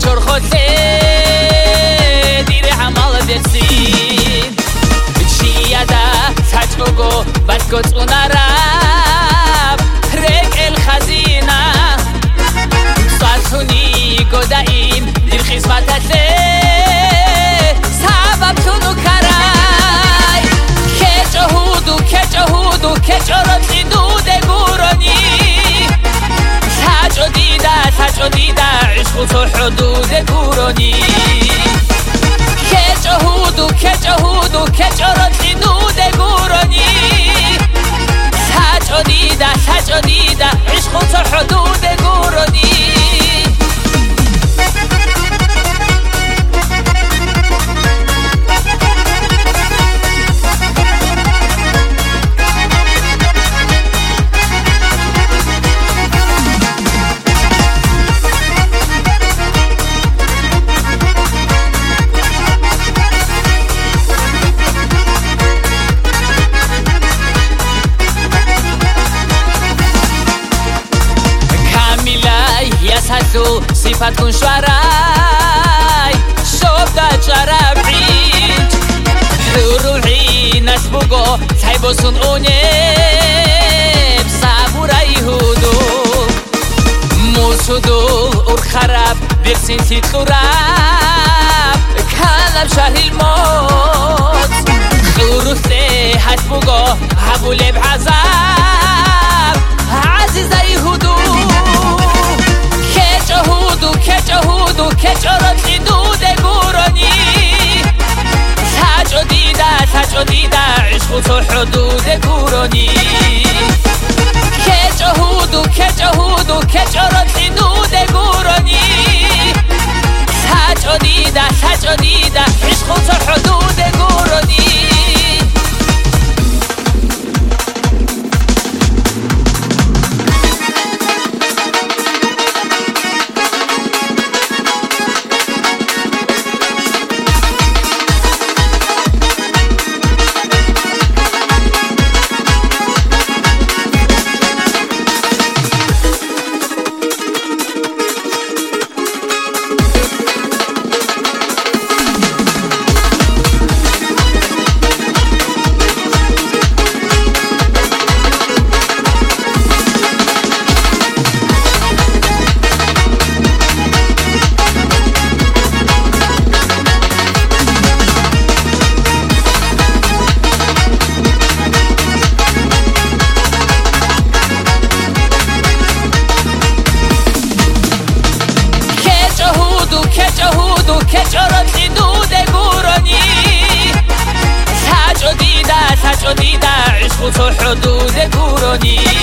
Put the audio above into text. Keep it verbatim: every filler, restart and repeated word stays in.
چور خوزه دیر عمال درسین چیادا تاچوگو بسکوت اوناراب رک الخزینه ساتونی گودایم دیر خدمتته سبب تونو کرای که جهودو که جهودو که جرات دود گورانی ساجو دیده ساجو دیده عشق تو حدود گورانی که جهودو که جهودو که جرات دود گورانی ساجو دیده ساجو دیده عشق تو حدود گورانی صفات كن شوارای شوف دا جرب عيد روحي ناس بوغو تايبوسون اونيب صابورای هودو موسودو اور خراب برسين تيتلوراب كلام شهر الموت خروثي هات بوغو هبولي بعذاب عزيزي هودو جهودو که جهودو که جرات دود گورانی ساجو دیده ساجو دیده عشق تو حدود گورانی که جهودو که جهودو که جرات دود گورانی ساجو دیده ساجو دیده عشق تو حدود گورانی که جرات دود گورانی ساجو دیده ساجو دیده عشق تو حدود گورانی